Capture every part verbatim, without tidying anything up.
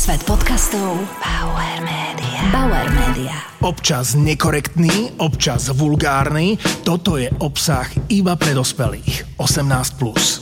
Svet podcastov Bauer Media. Bauer Media. Občas nekorektný, občas vulgárny. Toto je obsah iba pre dospelých. osemnásť plus.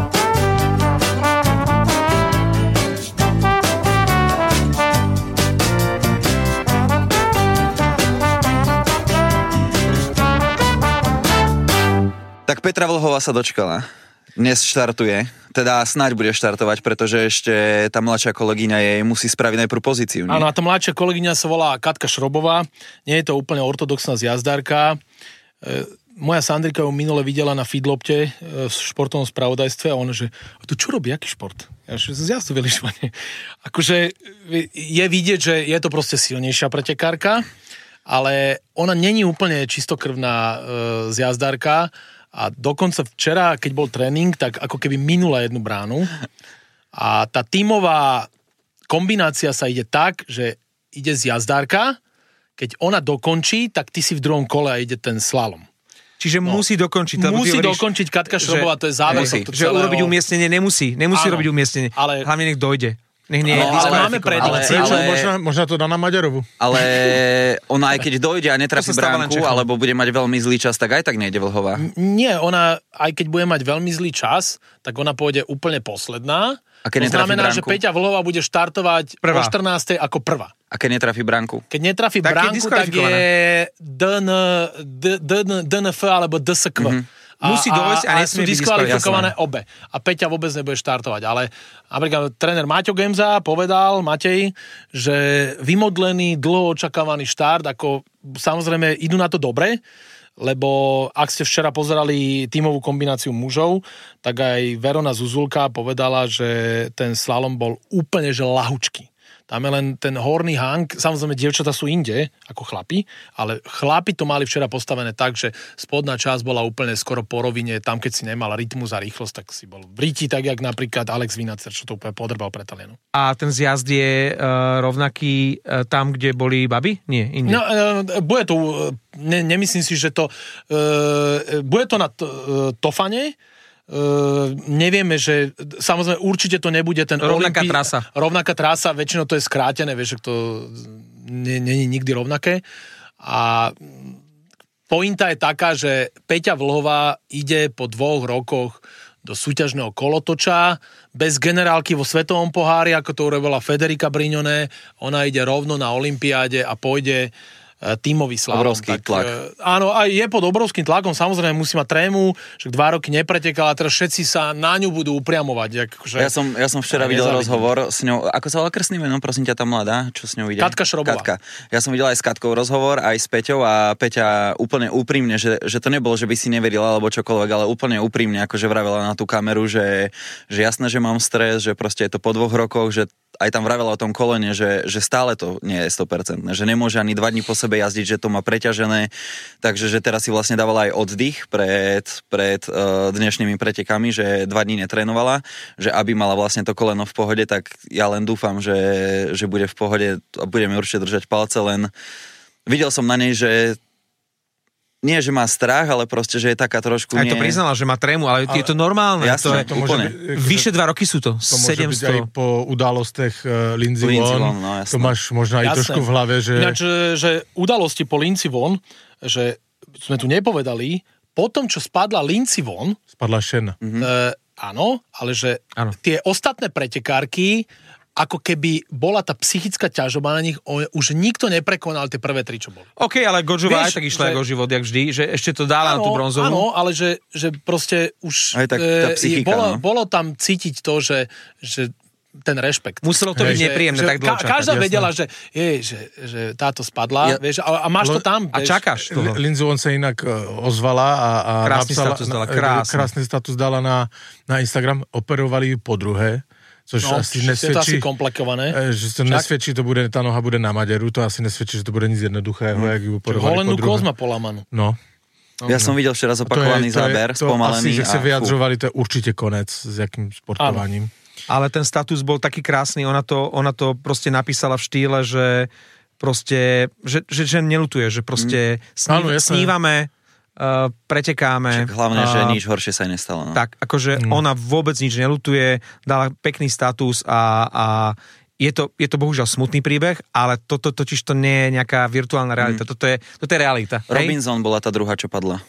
Tak Petra Vlhová sa dočkala. Dnes štartuje, teda snáď bude štartovať, pretože ešte tá mladšia kolegyňa jej musí spraviť najprv pozíciu. Nie? Áno, a tá mladšia kolegyňa sa volá Katka Šrobová, nie je to úplne ortodoxná zjazdárka. E, moja Sandrika ju minule videla na Feedlopte v športovom spravodajstve a ona, že to čo robí, aký šport? Ja, že zjazdu vylišovanie. Akože je vidieť, že je to proste silnejšia pretekárka, ale ona není úplne čistokrvná e, zjazdárka. A dokonca včera, keď bol tréning, tak ako keby minula jednu bránu. A tá tímová kombinácia sa ide tak, že ide z jazdárka, keď ona dokončí, tak ty si v druhom kole a ide ten slalom. Čiže no, musí dokončiť. Musí dokončiť Katka Šrobová, to je záver. Že, že urobiť umiestnenie nemusí. Nemusí áno, robiť umiestnenie. Ale hlavne nech dojde. Nech nie, no, ale máme predikciu. Možno, možno to dá na Maďarovu. Ale ona aj keď dojde a netrafí bránku, alebo bude mať veľmi zlý čas, tak aj tak nejde Vlhová. Nie, ona aj keď bude mať veľmi zlý čas, tak ona pôjde úplne posledná. A keď to znamená, bránku? Že Peťa Vlhová bude štartovať prvá. O štrnástej ako prvá. A keď netrafí bránku? Keď netrafí tak bránku, tak je dé en ef alebo dé es ká. Mm-hmm. A, musí dojsť a, a, a sú diskvalifikované obe. A Peťa vôbec nebude štartovať. Ale napríklad tréner Maťo Gemza povedal, Matej, že vymodlený, dlho očakávaný štart, ako samozrejme idú na to dobre, lebo ak ste včera pozerali tímovú kombináciu mužov, tak aj Verona Zuzulka povedala, že ten slalom bol úplne že lahučký. Tam je len ten horný hang, samozrejme dievčatá sú inde ako chlapi, ale chlapi to mali včera postavené tak, že spodná časť bola úplne skoro po rovine, tam keď si nemal rytmus a rýchlosť, tak si bol v ríti, tak jak napríklad Alex Vinacer, čo to úplne podrbal pre Talianu. A ten zjazd je uh, rovnaký uh, tam, kde boli baby? Nie, inde. No, uh, bude to, uh, ne, nemyslím si, že to, uh, bude to na t- uh, Tofane. Uh, nevieme, že samozrejme určite to nebude ten rovnaká Olympi- trasa. Rovnaká trasa, väčšinou to je skrátené, vieš, že to nie je nikdy rovnaké. A pointa je taká, že Peťa Vlhová ide po dvoch rokoch do súťažného kolotoča, bez generálky vo svetovom pohári, ako to urobila Federica Brignone, ona ide rovno na olympiáde a pôjde tímový slalom. Obrovský tak, tlak. Áno, aj je pod obrovským tlakom, samozrejme musí mať trému, že dva roky nepretekala, teraz všetci sa na ňu budú upriamovať. Akože, ja, som, ja som včera videl nezavidím. rozhovor s ňou, ako sa volá krstný meno, prosím ťa, tá mladá, čo s ňou ide? Katka Šrobová. Katka. Ja som videl aj s Katkou rozhovor, aj s Peťou a Peťa úplne úprimne, že, že to nebolo, že by si neverila alebo čokoľvek, ale úplne úprimne, akože vravela na tú kameru, že, že jasné, že mám stres, že proste je to po dvoch rokoch, že aj tam vravela o tom kolene, že, že stále to nie je sto percent, že nemôže ani dva dní po sebe jazdiť, že to má preťažené, takže že teraz si vlastne dávala aj oddych pred, pred uh, dnešnými pretekami, že dva dní netrénovala, že aby mala vlastne to koleno v pohode, tak ja len dúfam, že, že bude v pohode a budeme určite držať palce, len videl som na nej, že nie, že má strach, ale proste, že je taká trošku... Aj nie... to priznala, že má trému, ale, ale je to normálne. Jasné, to je, to môže byť, vyše dva roky sú to. To sedemsto. môže byť aj po udalostech uh, Lindsey Vonn. No, to máš možno aj jasné. Trošku v hlave, že... Ináč, že udalosti po Lindsey Vonn, že sme tu nepovedali, po tom, čo spadla Lindsey Vonn... Spadla Šena. Mm-hmm. E, áno, ale že áno. Tie ostatné pretekárky ako keby bola tá psychická ťažoba na nich, už nikto neprekonal tie prvé tri, čo boli. OK, ale Godžová aj tak išla ako život, jak vždy, že ešte to dala áno, na tú bronzovú. Áno, ale že, že proste už aj tak tá psychika, bolo, no. bolo tam cítiť to, že, že ten rešpekt. Muselo to byť nepríjemné, tak dlho čakať. Každá vedela, že, je, že, že táto spadla, ja, vieš, a, a máš to tam. A vieš, čakáš toho. Lindsey Vonn sa inak ozvala a, a krásny napsala, status dala, krásny. krásny status dala na, na Instagram, operovali ju po druhé. Což no, asi nesvedčí, je to asi komplikované. Že to nesvedčí, to bude, tá noha bude na Maďaru, to asi nesvedčí, že to bude nic jednoduchého, mm. jak ju porovali po Holenú druhé. koz má polamanú. No. Ja som videl včera zopakovaný záber, spomalený. Asi, že sa vyjadřovali, to je určite konec s jakým sportovaním. Áno. Ale ten status bol taký krásny, ona to, ona to proste napísala v štýle, že proste, že, že, že nelutuje, že proste mm. snív, Áno, snívame, Uh, pretekáme. Však hlavne, uh, že nič horšie sa nestalo. No. Tak, akože mm. ona vôbec nič nelutuje, dala pekný status a, a je to, je to bohužiaľ smutný príbeh, ale toto totiž to nie je nejaká virtuálna realita. Mm. Toto, je, toto je realita. Robinson hej? bola tá druhá, čo padla.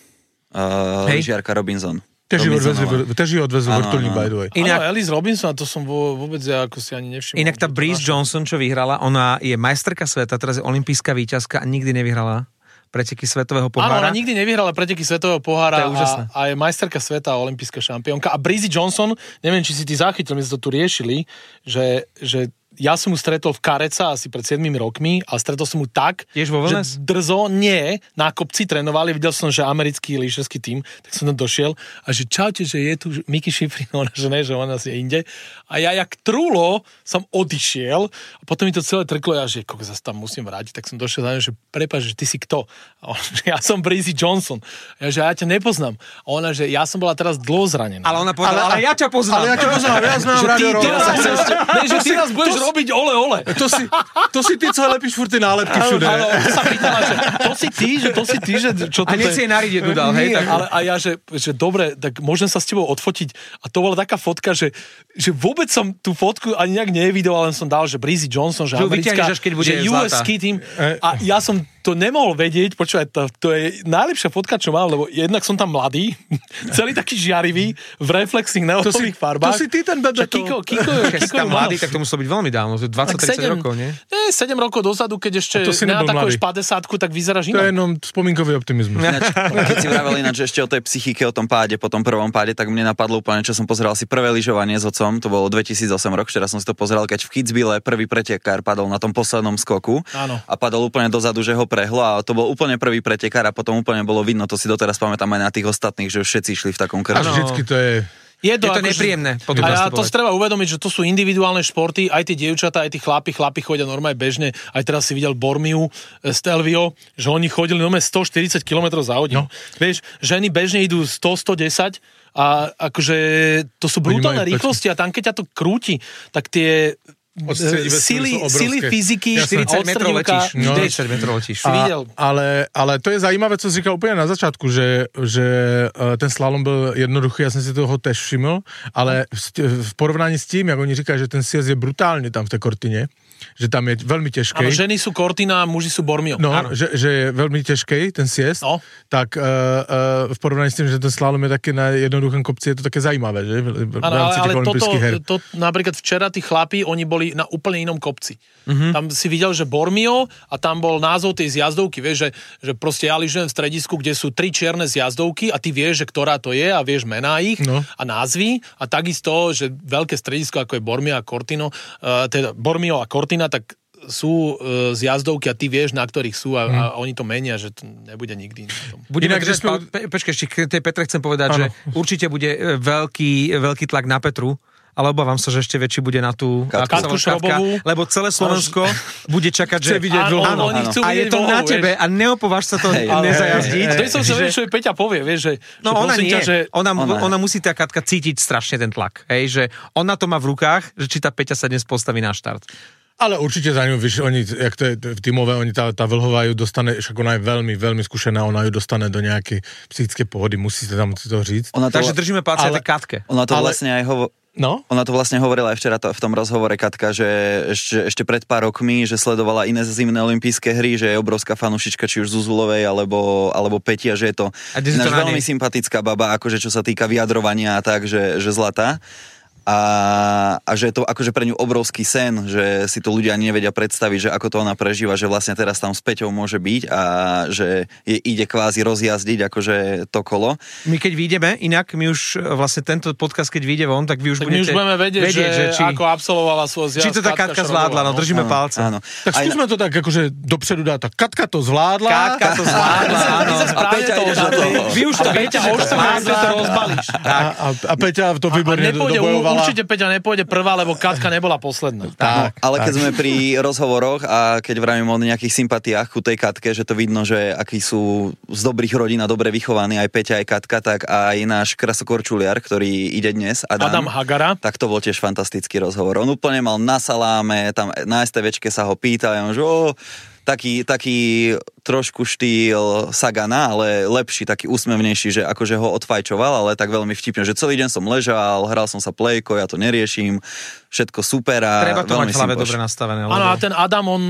Uh, Lyžiarka Robinson. Tež ju odvezli vrtuľník, by the way. Inak, ale Alice Robinson, to som vôbec ja ako si ani nevšimol. Inak tá Breeze Johnson, čo vyhrala, ona je majsterka sveta, teraz je olympijská víťazka a nikdy nevyhrala preteky svetového pohára. Áno, ona nikdy nevyhrala preteky svetového pohára a, a je majsterka sveta a olympijská šampiónka. A Breeze Johnson, neviem, či si ty zachytil, my sme to tu riešili, že, že ja som mu stretol v Kareca asi pred siedmimi rokmi a stretol som mu tak, Tiež vo že drzo, nie, na kopci trénovali, videl som, že americký lyžerský tím, tak som tam došiel a že čaute, že je tu Miki Šifrin, ona, že ne, že ona asi je inde. A ja jak trúlo som odišiel a potom mi to celé trklo, ja že koľko zase tam musím vrátiť, tak som došiel za ňou, že prepáč, že ty si kto? A ona, že ja som Breezy Johnson. A ja, že ja ťa nepoznám. A ona, že ja som bola teraz dlho zranená. Ale ona povedala, ale, ale ja ťa poznám. Ale ja ťa poznám, ja znám Radio Rock. Ne, že ty nás budeš robiť ole, ole. To si, to si ty, co lepíš furt tie nálepky všude. Áno, to sa pýtala, že to si ty, že to si ty, že čo to a hneď si jej nariť jednu dal, hej? Tak... Ale, a ja, že, že dobre, tak môžem sa s tebou odfotiť. A to bola taká fotka, že, že vôbec som tú fotku ani nejak nevidoval, len som dal, že Breezy Johnson, že, že americká, že ú es ká tým. A ja som to nemohol vedieť, počúvaj, to, to je najlepšia fotka, čo mám, lebo jednak som tam mladý, celý taký žiarivý, v reflexných neonových farbách. To si ty ten bebe. Kiko, Kiko, Kiko, Kiko je mladý, tak to muselo byť veľmi dávno, dvadsať tridsať rokov, nie? Nie, sedem rokov dozadu, keď ešte neatakuješ päťdesiatku, tak vyzeráš inak. To je jenom spomínkový optimizmus. Ináč, keď si vravel ináč ešte o tej psychike, o tom páde, po tom prvom páde, tak mne napadlo úplne, čo som pozeral si prvé lyžovanie s otcom, to bolo dvetisícosem rok, včera som si to pozeral, keď v Kitzbühele prvý pretekár padol na tom poslednom skoku. Áno. A padol úplne dozadu, že ho prehlo a to bol úplne prvý pretekár a potom úplne bolo vidno, to si doteraz pamätám aj na tých ostatných, že všetci išli v takom krču. A vždycky to je... Je to, je to ako, nepríjemné. A ja to si treba uvedomiť, že to sú individuálne športy, aj tie dievčatá, aj tí chlapi, chlapi chodia normálne bežne, aj teraz si videl Bormiu, Stelvio, že oni chodili normálne stoštyridsať kilometrov za hodinu. No. Vieš, ženy bežne idú sto sto desať a akože to sú brutálne rýchlosti a tam keď ťa to krúti, tak tie Sily, sily fyziky, štyridsať metrov letíš. No, štyridsať metrov letíš. A, ale, ale to je zajímavé, co jsi říkal úplně na začátku, že, že ten slalom byl jednoduchý, já jsem si toho tež všiml, ale v porovnání s tím, jak oni říkají, že ten sjezd je brutálně tam v té Cortině, že tam je veľmi ťažký. Áno, ženy sú Cortina a muži sú Bormio. No, že, že je veľmi ťažký ten sjezd, no. Tak uh, uh, v porovnaní s tým, že ten slalom je také na jednoduchém kopci, je to také zajímavé, že? V, ano, ale, ale toto, to, napríklad včera tí chlapi, oni boli na úplne inom kopci. Mm-hmm. Tam si videl, že Bormio a tam bol názov tej zjazdovky, vieš, že, že proste ja lyžujem v stredisku, kde sú tri čierne zjazdovky a ty vieš, že ktorá to je a vieš mená ich no. A názvy a takisto, že veľké stredisko, ako je Bormio a Cortino, uh, teda Bormio a Cortina, tak sú e, zjazdovky a ty vieš, na ktorých sú a, hmm. a oni to menia, že to nebude nikdy. Budeme držať, sme... pe, počkej, ešte k tej Petre chcem povedať, ano. Že určite bude veľký, veľký tlak na Petru, ale obávam sa, že ešte väčší bude na tú Katku Šrobovú, lebo celé Slovensko bude čakať, že vidieť áno, áno, áno. A je to na tebe a neopováš sa to hey, nezajazdiť. To je som sa vedieť, čo Peťa povie, vieš, že... No že ona nie, ťa, že... ona, ona. ona musí tá Katka cítiť strašne ten tlak, hej, že ona to má v rukách, že či tá Peťa sa dnes postaví na štart. Ale určitě za ňou, víš, oni, jak to je v týmové, oni, ta, ta Vlhová ju dostane, však ona je veľmi, veľmi zkušená, ona ju dostane do nejakej psychické pohody, musíte tam si to říct. Ona to, Takže držíme palce aj tej Katke. Ona to ale, vlastne aj hovo- no? Ona to vlastne hovorila aj včera to, v tom rozhovore Katka, že ešte, ešte pred pár rokmi, že sledovala iné zimné olympijské hry, že je obrovská fanušička či už Zuzulovej alebo, alebo Petia, že je to ináč veľmi nej... sympatická baba, akože čo sa týka vyjadrovania a tak, že, že zlatá. A, a že je to akože pre ňu obrovský sen, že si to ľudia ani nevedia predstaviť, že ako to ona prežíva, že vlastne teraz tam s Peťou môže byť a že je, ide kvázi rozjazdiť akože to kolo. My keď vyjdeme, inak my už vlastne tento podcast, keď vyjde von, tak vy už tak budete my už budeme vedieť, vedieť že, že či, ako absolvovala svoj zjazd. Či to tá Katka zvládla, no držíme áno, palce. Áno. Tak skúsme to tak akože dopředu dať, tak Katka to zvládla. Katka to zvládla, áno. A Peťa ide do toho. Vy už to viete, že to zvládla. A Peťa to výborne dobojovala. Určite Peťa nepôjde prvá, lebo Katka nebola posledná. Tak, ale tak. Keď sme pri rozhovoroch a keď vravím o nejakých sympatiách ku tej Katke, že to vidno, že akí sú z dobrých rodín a dobre vychovaní aj Peťa, aj Katka, tak aj náš krasokorčuliar, ktorý ide dnes, Adam, Adam Hagara, tak to bol tiež fantastický rozhovor. On úplne mal na saláme, tam na STVčke sa ho pýtal, že o, taký, taký trošku štýl Sagana, ale lepší, taký úsmevnejší, že akože ho odfajčoval, ale tak veľmi vtipne, že celý deň som ležal, hral som sa plejko, ja to neriešim, všetko super a treba to mať v hlave dobre nastavené. Áno, a ten Adam, on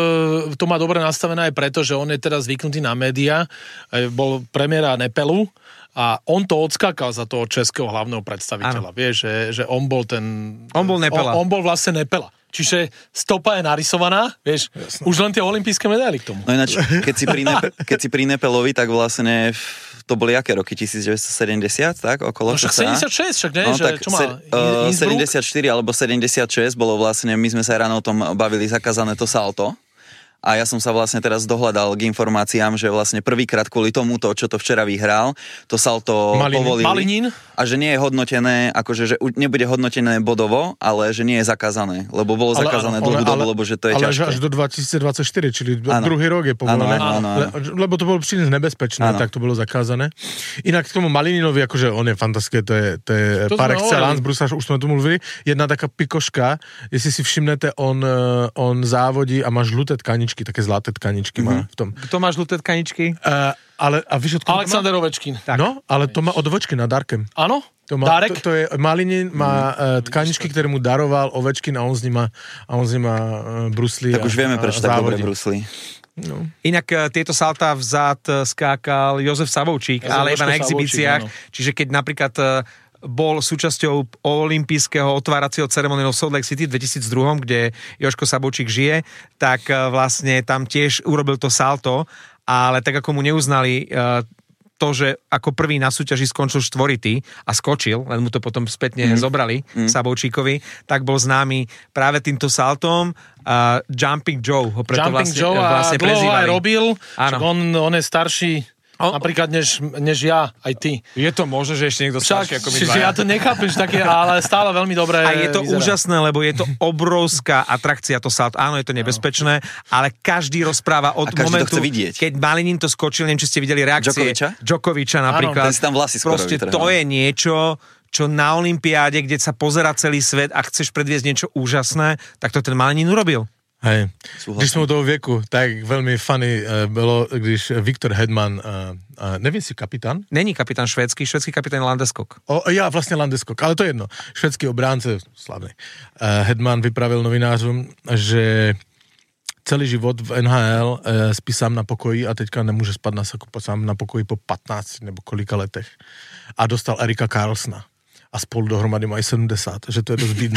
to má dobre nastavené aj preto, že on je teraz zvyknutý na média, bol premiéra Nepelu, a on to odskákal za toho českého hlavného predstaviteľa. Ano. Vieš, že, že on bol ten... On bol Nepela. On, on bol vlastne Nepela. Čiže stopa je narysovaná, vieš, jasne. Už len tie olympijské medaily k tomu. No ináč, keď si pri, Nepe, keď si pri Nepelovi, tak vlastne to boli aké roky? devätnásťsedemdesiat, tak? Okolo no však sedemdesiatšesť, však nie? No, že, tak čo má? Se, uh, sedemdesiatštyri alebo sedemdesiatšesť bolo vlastne, my sme sa ráno o tom bavili, zakázané to salto. A ja som sa vlastne teraz dohľadal k informáciám, že vlastne prvýkrát kvôli tomuto, čo to včera vyhral, to salto Malin, povolili. Malinín? A že nie je hodnotené, akože že nebude hodnotené bodovo, ale že nie je zakázané. Lebo bolo ale, zakázané ale, dlhú ale, dobu, lebo že to je ale ťažké. Ale až do dvetisícdvadsaťštyri, čili ano. druhý rok je povolené. Ano, ano, ano. Le, lebo to bolo príliš nebezpečné, ano. Tak to bolo zakázané. Inak k tomu Malininovi, akože on je fantastické, to je, to je to par excellence, Brusáš, už sme tu mluvili. Jedna taká pikoška, jestli si všimnete, on, on závodí a má žluté tkaničky, také zlaté tkaničky. Má v tom. Kto má žluté tkaničky? Uh, ale, a víš, Alexander Ovečkin. Tak. No, ale to má od Ovečkina, Darkem. Áno? To má, Darek? To, to je, Malinin má uh, tkaničky, ktoré mu daroval Ovečkin a on z nima, a on z nima uh, bruslí. Tak už vieme, prečo tak dobre bruslí. No. Inak uh, tieto saltá vzad skákal Jozef Savovčík, Jozef ale iba na exhibíciách. Čiže keď napríklad uh, bol súčasťou olympijského otváracieho ceremoniálu v Salt Lake City v dvetisícdva, kde Jožko Sabovčík žije, tak vlastne tam tiež urobil to salto, ale tak ako mu neuznali to, že ako prvý na súťaži skončil štvoritý a skočil, len mu to potom spätne mm. zobrali mm. Sabovčíkovi, tak bol známy práve týmto saltom. Uh, Jumping Joe ho preto Jumping vlastne, Joe vlastne prezývali. Jumping Joe aj robil, on, on je starší O, napríklad než, než ja, aj ty. Je to možné, že ešte niekto starší ako my dvaja. Ja to nechápem, že také, ale stále veľmi dobré. A je to vyzerá. Úžasné, lebo je to obrovská atrakcia to salto. Áno, je to nebezpečné, ale každý rozpráva od momentu, keď Malinin to skočil, neviem, či ste videli reakcie Djokoviča, Djokoviča napríklad. Áno, ten si tam vlasy skoro proste vytrhal. To je niečo, čo na olympiáde, kde sa pozerá celý svet a chceš predviesť niečo úžasné, tak to ten Malinin urobil. Hej, když jsme u toho věku, tak velmi funny uh, bylo, když Viktor Hedman, uh, uh, nevím si kapitán? Není kapitán švédsky, švédsky kapitán Landeskog. O, já vlastně Landeskog, ale to je jedno. Švédský obránce, slavný. Uh, Hedman vypravil novinářům, že celý život v N H L uh, spí sám na pokoji a teďka nemůže spát na, sám na pokoji po patnácti nebo kolika letech. A dostal Erika Karlsna. A spolu dohromady mají sedemdesiat, že to je dosť bídne.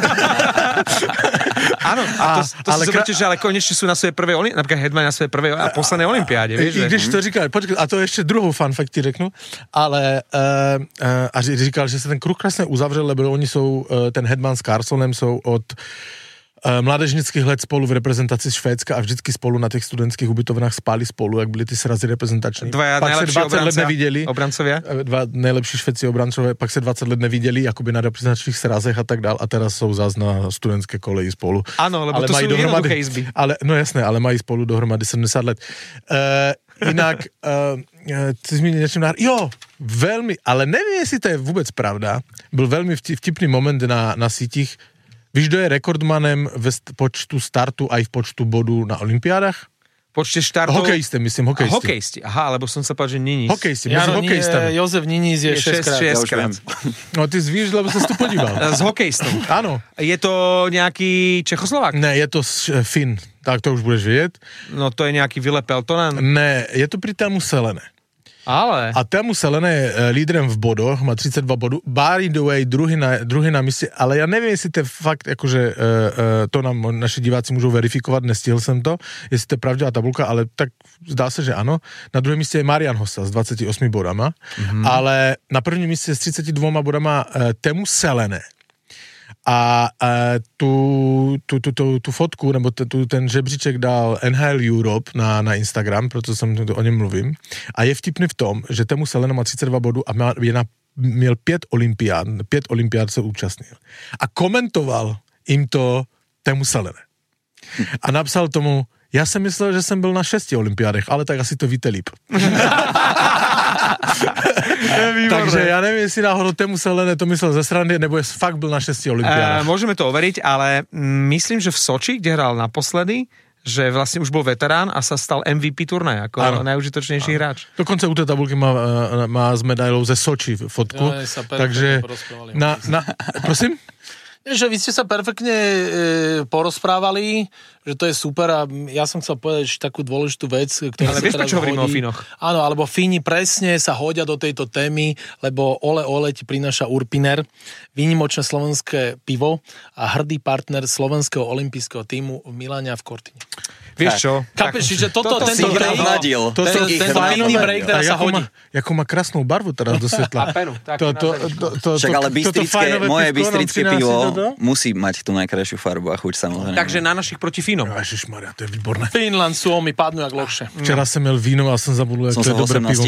Áno, a to, to ale si zoberete, že ale konečne sú na svojej prvej olympiáde, napríklad Hedman na svojej prvej a poslednej olympiáde. I, i když to říkal, počkej, a to ještě druhou fun fact ti řeknu, ale uh, uh, a říkal, že se ten kruh krásně uzavřel, lebo oni jsou, uh, ten Hedman s Carlsonem jsou od uh, mládežnických let spolu v reprezentaci Švédska a vždycky spolu na těch studentských ubytovnách spali spolu, jak byli ty srazy reprezentační. Dvaja pak se dvacet let neviděli. Obrancovia? Dva nejlepší švédci obrancové, pak se dvacet let neviděli, jakoby na reprezentačních srazech a tak dál a teraz jsou zás na studentské koleji spolu. Áno, lebo ale to sú jednoduché izby. Ale, no jasné, ale mají spolu dohromady sedemdesiat let. Uh, jinak, uh, ty zmínil něčím na... Jo, velmi, ale nevím, jestli to je vůbec pravda. Byl velmi vtipný moment na, na sítích. Víš, kdo je rekordmanem ve počtu startu aj v počtu bodů na olympiádach? Počte štartov... Hokejiste, myslím, hokejisti. Hokejisti, aha, lebo som sa povedal, že Ninis. Hokejisti, medzi hokejistami. Jozef Ninis je šesťkrát. No ty zvíš, lebo sa si tu podíval. S hokejistom. Áno. Je to nejaký Čechoslovák? Ne, je to Fin. Tak to už budeš vedieť. No to je nejaký Ville Peltonen? Ne, je to pri Tému Selene. Ale... A Tému Selene je lídrem v bodoch, má tridsaťdva bodů. By the way, druhý na, druhý na místě, ale já nevím, jestli to je fakt, jakože uh, uh, to nám naši diváci můžou verifikovat, nestihl jsem to, jestli to je pravdivá tabulka, ale tak zdá se, že ano. Na druhém místě je Marian Hossa s dvadsiatimi ôsmimi bodama, mm-hmm. ale na prvním místě s tridsiatimi dvoma bodama uh, Tému Selene. A uh, tu, tu, tu, tu, tu fotku, nebo t, tu, ten žebříček dal N H L Europe na, na Instagram, proto jsem o něm mluvím. A je vtipný v tom, že Tému Selene má tridsaťdva bodů a má, je na, měl pět olympiád, pět olympiád se účastnil. A komentoval jim to Tému Selene. A napsal tomu, já jsem myslel, že jsem byl na šesti olympiádech, ale tak asi to víte líp. Takže ja neviem, jestli náhodou Tému Selene to myslel ze srandy, nebo je fakt byl na šesti olympiádach. E, môžeme to overiť, ale myslím, že v Soči, kde hral naposledy, že vlastne už bol veterán a sa stal em ví pí turnaja, ako ano. Najúžitočnejší ano. hráč. Dokonce u tej tabulky má, má s medailou ze Soči fotku. Ja, sa takže na, na, prosím? Že vy ste sa perfektne e, porozprávali, že to je super a ja som chcel povedať takú dôležitú vec, ktorá ale sa vieš, teraz prečo hovoríme o hodí. Fínoch? Áno, alebo Fíni presne sa hodia do tejto témy, lebo Ole Ole ti prináša Urpiner, výnimočné slovenské pivo a hrdý partner slovenského olympijského tímu v Miláne a v Cortine. Vieš čo? Chápeš, že toto, toto tento break, to ten, ten fajný break teraz sa hodí. Ako má krásnou barvu teraz do svetla. To, to, to, to, Však ale bystrické, moje bystrické pivo do... musí mať tú najkrajšiu farbu a chuť samozrejme. Takže na našich proti Fínom. Ježišmaria, to je výborné. Finland sú mi padnú jak lokše. Včera som mel víno a som zabudol, jak to je dobré pivo.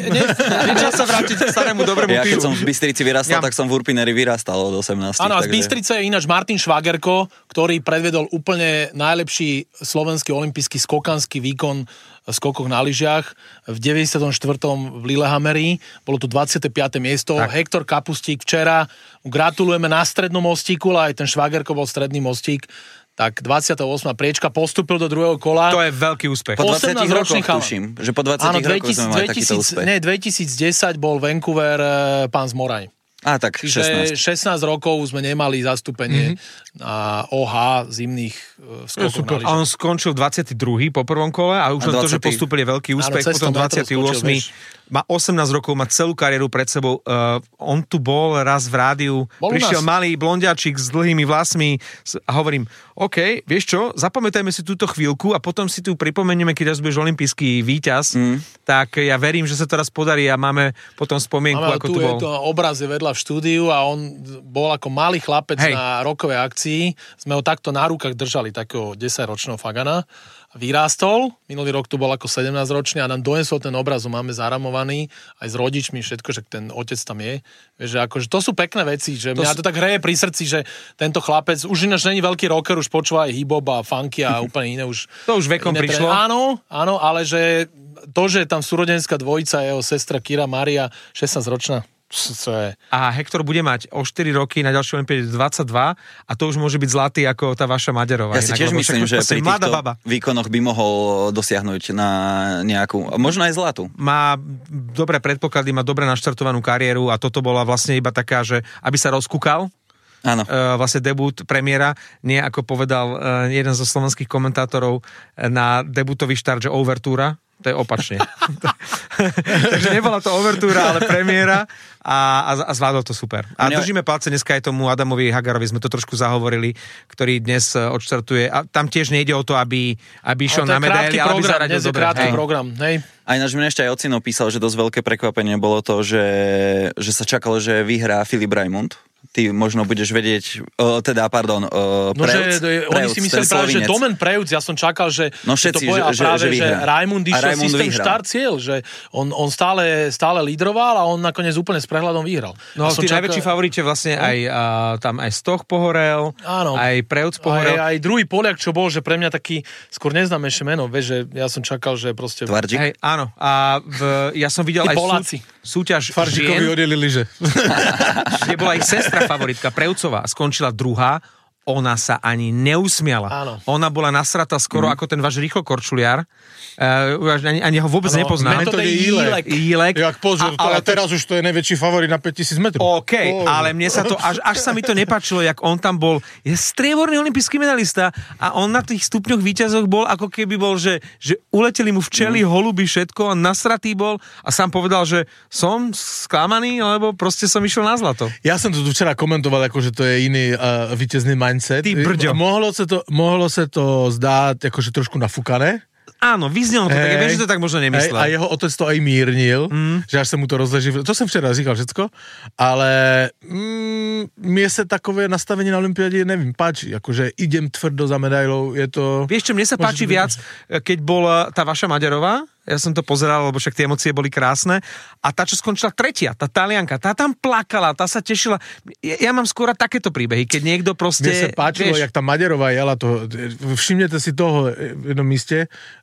Nečas sa vrátiť k starému dobrému pivu. Ja keď pivu. som v Bystrici vyrastal, tak som v Urpineri vyrastal od osemnástich. Áno, a z Bystrice je ináč Martin Švagerko, ktorý predvedol úplne najlepší slovenský olympijský skokanský výkon v skokoch na lyžiach v deväťdesiatom štvrtom v Lillehammeri. Bolo to dvadsiate piate miesto. Tak. Hektor Kapustík včera. Gratulujeme na strednom mostíku, ale aj ten Švagerko bol stredný mostík. Tak dvadsiata ôsma priečka, postúpil do druhého kola. To je veľký úspech. Po dvadsiatich rokoch tuším, že po dvadsiatich áno, rokoch sme mali takýto úspech. Ne, dvetisícdesať bol Vancouver pán Zmoraj. Á, tak šestnásť. šestnásť rokov sme nemali zastúpenie mm-hmm. na ó há zimných skokov na lyžiach. A on skončil dvadsiaty druhý po prvom kole a už len to, že postúpili je veľký úspech, áno, potom dvadsiaty ôsmy Má osemnásť rokov, má celú kariéru pred sebou. Uh, on tu bol raz v rádiu, bol prišiel malý blondiačik s dlhými vlasmi a hovorím, OK, vieš čo, zapamätajme si túto chvíľku a potom si tu pripomenieme, keď raz budeš olympijský víťaz, mm. tak ja verím, že sa to raz podarí a máme potom spomienku, máme, ako tu, tu bol. Tu je to obraz je vedľa v štúdiu a on bol ako malý chlapec Hej. na rokovej akcii. Sme ho takto na rukách držali, takého desaťročného Fagana. Vyrástol, minulý rok tu bol ako sedemnásťročný a nám donesol ten obraz, máme zaramovaný aj s rodičmi, všetko, že ten otec tam je. Vieš, že akože to sú pekné veci, že to mňa to tak hreje pri srdci, že tento chlapec, už ináč není veľký rocker, už počúva aj hip-hop a funky a úplne iné už. To už vekom prišlo. Tre... Áno, áno, ale že to, že tam súrodenská dvojica, jeho sestra Kira Maria, šestnásťročná, je... A Hektor bude mať o štyri roky na ďalšej olympiáde dvadsaťdva a to už môže byť zlatý ako tá vaša Maďarová. Ja si tiež myslím, že pri týchto baba. výkonoch by mohol dosiahnuť na nejakú, možno aj zlatú. Má dobré predpoklady, má dobre naštartovanú kariéru a toto bola vlastne iba taká, že aby sa rozkúkal. Áno. Uh, vlastne debut premiéra, nie ako povedal uh, jeden zo slovenských komentátorov uh, na debutový štart, že overtúra. To je opačne. Takže nebola to overtúra, ale premiéra a, a, a zvládol to super. A ne... držíme palce dneska aj tomu Adamovi Hagarovi, sme to trošku zahovorili, ktorý dnes odštartuje. A tam tiež nejde o to, aby, aby išiel na medaily, ale aby zaradil dobre. Krátky hej. program, hej. Aj náš mne ešte aj Ocino písal, že dosť veľké prekvapenie bolo to, že, že sa čakalo, že vyhrá Filip Raimund. Ty možno budeš vedieť, uh, teda, pardon, uh, no, Preuc, že, Preuc, oni si mysleli práve, že Domen Preuc, ja som čakal, že no všetci, to povie, že, práve, že, že, že Raimund išiel systém vyhral. štart cieľ, že on, on stále, stále lídroval a on nakoniec úplne s prehľadom vyhral. No ale tí čakal... najväčší favorite vlastne no? aj uh, tam aj Stoch pohorel, áno. aj Preuc pohorel. Aj, aj druhý Poliak, čo bol, že pre mňa taký skôr neznámejšie meno, vieš, že ja som čakal, že proste... Tvardík? Hej, áno, a v, ja som videl aj sú, súťaž Tvardíkovi odjeli lyže. Kde bola ich sestra favoritka, Preucová, skončila druhá, ona sa ani neusmiala. Áno. Ona bola nasratá skoro mm. ako ten váš rýchlokorčuliar. Uh, ani, ani ho vôbec ano, nepoznám. To je Jílek. Jílek. Jak pozor, a, ale teraz už to je najväčší favorit na päťtisíc metrov. OK, oh. ale mne sa to, až, až sa mi to nepáčilo, jak on tam bol. Je strieborný olympijský medalista a on na tých stupňoch víťazoch bol, ako keby bol, že, že uleteli mu včely, mm. holuby, všetko, a nasratý bol a sám povedal, že som sklamaný, lebo proste som išiel na zlato. Ja som to tu včera komentoval, ako že to je iný uh, víťazný mindset. Ty brďo. Mohlo sa to, mohlo sa to zdáť akože trošku nafúkané. Áno, vyznelo to, hey, tak ja viem, že to tak možno nemyslel. Hey, a jeho otec to aj mírnil, mm. že až sa mu to rozleží. To som včera říkal všetko, ale mm, mne sa takové nastavenie na olympiáde, neviem, páči. Akože idem tvrdo za medailou, je to... Vieš čo, mne sa páči viac, keď bola tá vaša Maďarová, ja som to pozeral, lebo však tie emócie boli krásne. A tá, čo skončila tretia, tá Talianka, tá tam plakala, tá sa tešila. Ja, ja mám skôr takéto príbehy, keď niekto proste... Mne sa páčilo, vieš, jak tá Maďarová jela to. Všimnete si toho v jednom míste,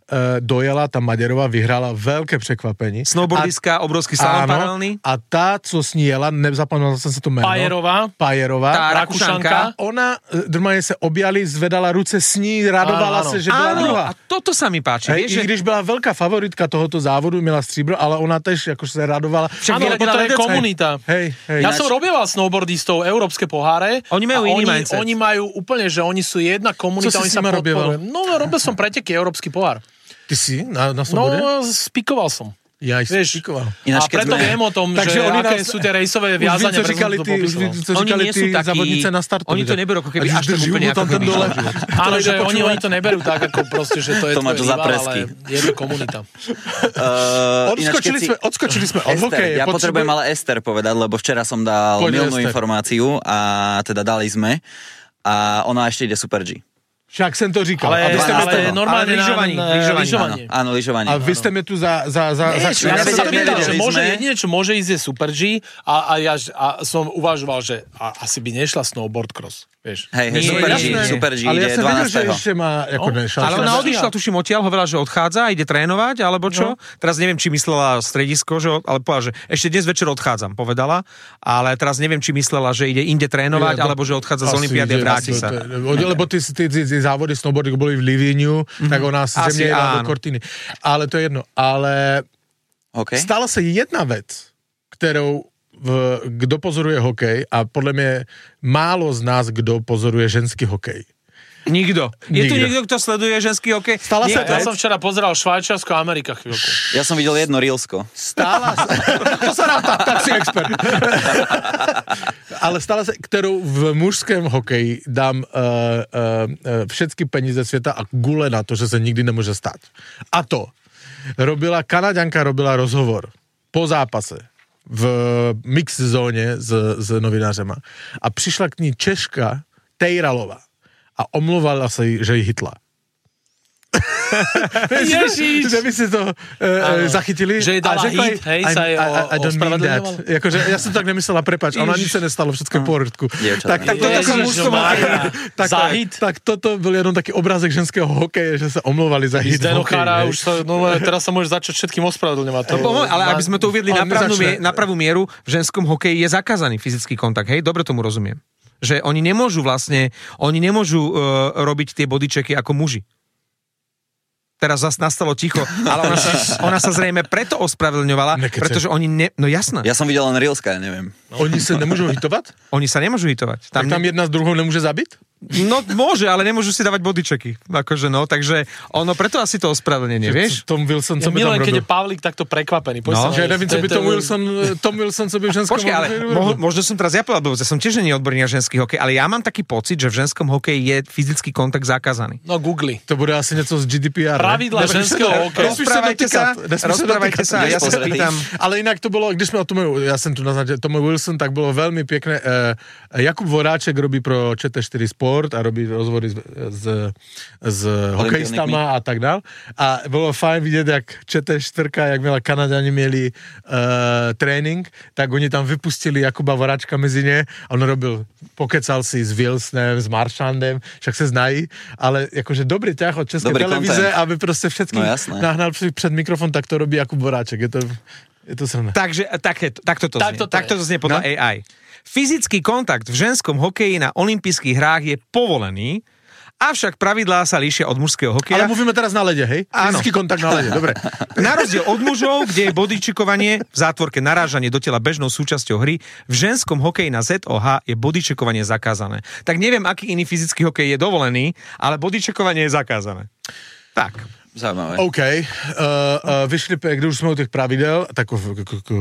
uh, dojela, tá Maďarová vyhrala veľké překvapení. Snowboardistka, obrovský slalom paralelný. A tá, co s ní jela, nezapamätal som sa to meno. Pajerová. Pajerová. Tá Rakúšanka. Ona, normálne sa objali, zvedala ruce s ní, radovala sa, že bola áno, druhá. a toto sa mi páči. Hej, vieš, že... i když byla veľká favoritka tohoto závodu, měla stříbro, ale ona tež akože sa radovala. Áno, lebo to je komunita. Hej, hej. Ja som robieval snowboardistov európske poháre. Oni majú iný oni, mindset. oni majú úplne, že oni sú jedna komunita, Co si oni s sa nimi podporujú. No, robil som preteky európsky pohár. Ty si na, na snowboarde? No, spikoval som. Ja ich Vieš, spikoval. a preto viem o tom, Takže že oni aké nás- sú tie rejsové viazania. Už vím, co říkali ty, už vím, co Oni říkali nie sú ty takí- závodnice na startu. oni to neberú ako keby až tak úplne ako tam ten keby dole. život. Áno, že oni, oni to neberú tak, ako proste, že to je To má to tvoj za rival, presky. ale je to komunita. Uh, ináč, Odskočili keď si- sme, odskočili sme od Ester, hokeja. ja potrebujem ale Ester povedať, lebo včera som dal Poď, milnú Ester. informáciu a teda dali sme a ona ešte ide Super G. Však som to říkal. Ale, A vy ste ale, mi to- normálne ale lyžovaní, na, na, lyžovaní. lyžovanie. Áno, áno, lyžovanie. A vy ste mi tu za... za, za, za Vieš, ja ja som sa vedel, pýtal, že že sme- môže, jedine, čo môže ísť je Super G a, a ja a som uvažoval, že a, asi by nešla snowboard cross, vieš. Hej, hej, Nie, Super G, jasné. Super G ale ja ide som vedel, že dvanásteho ešte má... Ako No, ne, šance. Ale ona Šance. odišla, tuším, odtiaľ, hovorila, že odchádza, ide trénovať, alebo čo. No. Teraz neviem, či myslela stredisko, že, ale povedala, že ešte dnes večer odchádzam, povedala, ale teraz neviem, či myslela, že ide inde trénovať, Je, alebo že odchádza z asi olympiády a ide, vráti to- sa. to- Lebo ty, ty, ty, ty závody snowboardy boli v Livíňu, mm-hmm. tak ona si Asi zřejmě jela do áno. Cortiny. Ale to je jedno. Ale OK. stala sa jedna vec, ktorou v, kdo pozoruje hokej a podľa mňa málo z nás, kdo pozoruje ženský hokej. Nikto. Je tu Nikto. niekto, kto sleduje ženský hokej? Stala sa Ja vec, som včera pozeral Švajčiarsko a Amerika chvíľku. Ja som videl jedno Reelsko. Stála sa... to sa ráta, tak si expert. Ale stála sa, ktorú v mužském hokeji dám uh, uh, uh, všetky peníze sveta a gule na to, že sa nikdy nemôže stať. A to, robila, Kanaďanka robila rozhovor po zápase v mix zóne s, s novinářema a přišla k ní Češka Tejralová a omluvala sa, že ji hitla. Ježiš! Že by si to uh, zachytili. Že jej dala A řekla hit, hej, sa jej I, I, I don't mean ospravedlňovala. that. Jakože, ja som tak nemyslela, prepáč, ona nič sa nestalo, všetko je v poriadku. Dievčatá. Tak, tak, toto, Ježiš, mužskom Mária. hokeji- tak, Za hit? tak toto bol jeden taký obrázek ženského hokeje, že sa omlouvali za hit v hokeji. Zdenochára, hej. už sa, no teraz sa môžeš začať všetkým ospravedlňovať. No, pomo- ale aby sme to uviedli Ale na pravú, nezačne. mie- na pravú mieru, v ženskom hokeji je zakázaný fyzický kontakt. Hej, dobre tomu rozumiem. Že oni nemôžu vlastne, oni nemôžu uh, robiť tie bodychecky ako muži. Teraz zase nastalo ticho, ale ona sa, ona sa zrejme preto ospravedlňovala, Nekece. pretože oni ne... No jasné, Ja som videl len Reelska, ja neviem. Oni sa nemôžu hitovať? oni sa nemôžu hitovať. Tak tam ne- jedna z druhou nemôže zabiť? No môže, ale nemôžu si dávať bodychecky. Akože no, takže ono preto asi to ospravedlnenie, vieš? Tom Wilson, Ja co by tam milujem, keď robil? je Pavlík takto prekvapený. No. Že ja neviem, co by Tom Wilson, Tom Wilson, co by v ženskom Počkej, ale hokeji mo- robil. možno som teraz ja povedal, lebo ja som tiež nie odborný na ženský hokej, ale ja mám taký pocit, že v ženskom hokeji je fyzický kontakt zakázaný. No googli. To bude asi něco z G D P R. ne? Pravidla Nesmíš ženského sa- hokeja. nesmíš sa Rozprávajte dotýkat, sa, nesmíš rozprávajte dotýkat. sa, ja sa pozrieť. spýtam. Ale inak to bolo, když sme o tom, ja som tu naznačil, Tomo Wilson, tak bolo veľmi pekné. Uh, Jakub Voráček robí pro Č T štyri Sport a robí rozhovory s, s, s hokejistama a tak dál. A bolo fajn vidieť, jak Č T štyri, jak měla Kanaďani mieli uh, trénink, tak oni tam vypustili Jakuba Voráčka mezi ne a on robil, pokecal si s Wilsonem, s Marchandem, však se znají, ale jakože dobrý ťah od Českej Dobrý televize, content. aby proste všetkých No jasné. nahnal před mikrofon, tak to robí Jakub Voráček. Je to, je to srné. Takže tak, takto to Takto znie. to Takto je. to znie podľa No. á í. Fyzický kontakt v ženskom hokeji na olympijských hrách je povolený, avšak pravidlá sa líšia od mužského hokeja. Ale mluvíme teraz na lede, hej? Áno. Fyzický kontakt na lede, dobre. Na rozdiel od mužov, kde je bodyčekovanie, v zátvorke narážanie do tela bežnou súčasťou hry, v ženskom hokeji na zet ó há je bodyčekovanie zakázané. Tak neviem, aký iný fyzický hokej je dovolený, ale bodyčekovanie je zakázané. Tak. Zaujímavé. OK. Uh, uh, vyšli, když už jsme u těch pravidel, tak k, k, k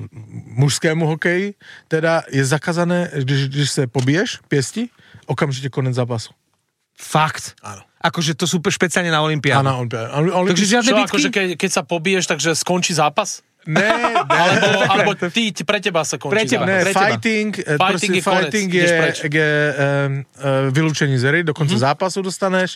mužskému hokeji, teda je zakázané, když, když se pobiješ pěsti, okamžitě konec zápasu. Fakt. Áno. Akože to sú špeciálne na olympiádu. Áno, on, Takže žiadne Čo, bitky? akože keď, keď sa pobiješ, takže skončí zápas? Ne, ne, Alebo, alebo ty, ty, pre teba sa končí Pre teba. zápas? ne, pre teba. fighting, eh, Fighting prostě je konec, fighting ideš je, preč. je um, uh, vyloučení z hry, do konce mm-hmm. zápasu dostaneš